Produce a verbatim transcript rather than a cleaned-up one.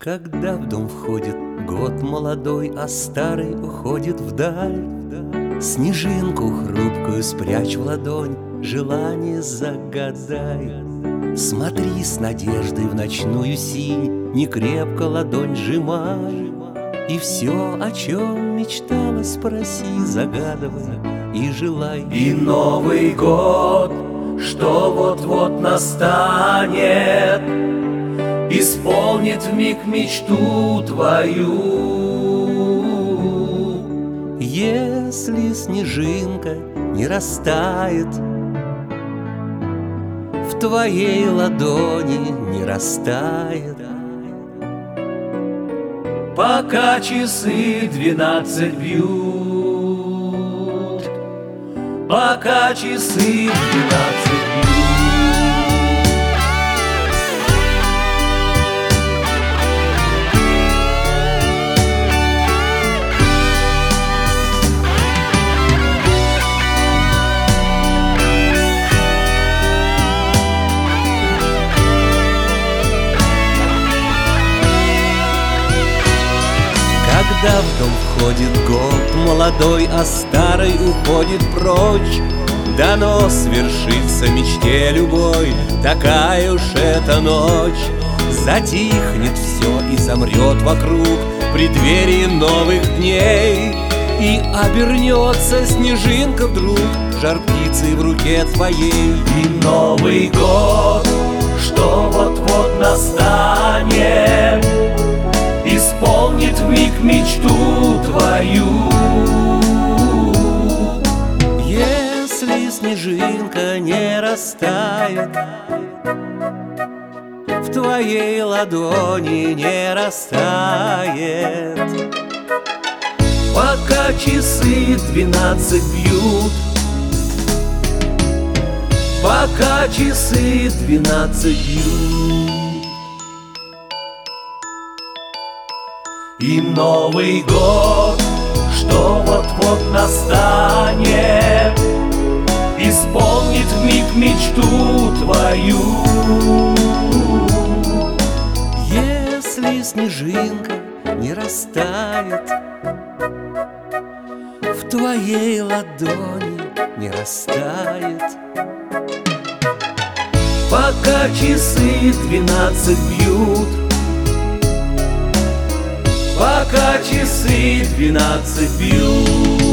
Когда в дом входит год молодой, а старый уходит вдаль, снежинку хрупкую спрячь в ладонь, желание загадай. Смотри с надеждой в ночную синь, не крепко ладонь сжимай, и все, о чем мечталось, проси, загадывай и желай. И Новый год, что вот-вот настанет, исполнит вмиг мечту твою. Если снежинка не растает, в твоей ладони не растает, пока часы двенадцать бьют, пока часы двенадцать бьют. Когда в дом входит год молодой, а старый уходит прочь, дано свершится мечте любой, такая уж эта ночь. Затихнет все и замрет вокруг в преддверии новых дней, и обернется снежинка вдруг жар птицы в руке твоей. И Новый год, что вот-вот настанет, исполнит вмиг мечту твою. Если снежинка не растает, в твоей ладони не растает, пока часы двенадцать бьют, пока часы двенадцать бьют. И Новый год, что вот-вот настанет, исполнит вмиг мечту твою. Если снежинка не растает, в твоей ладони не растает, пока часы двенадцать бьют, пока часы двенадцать бьют.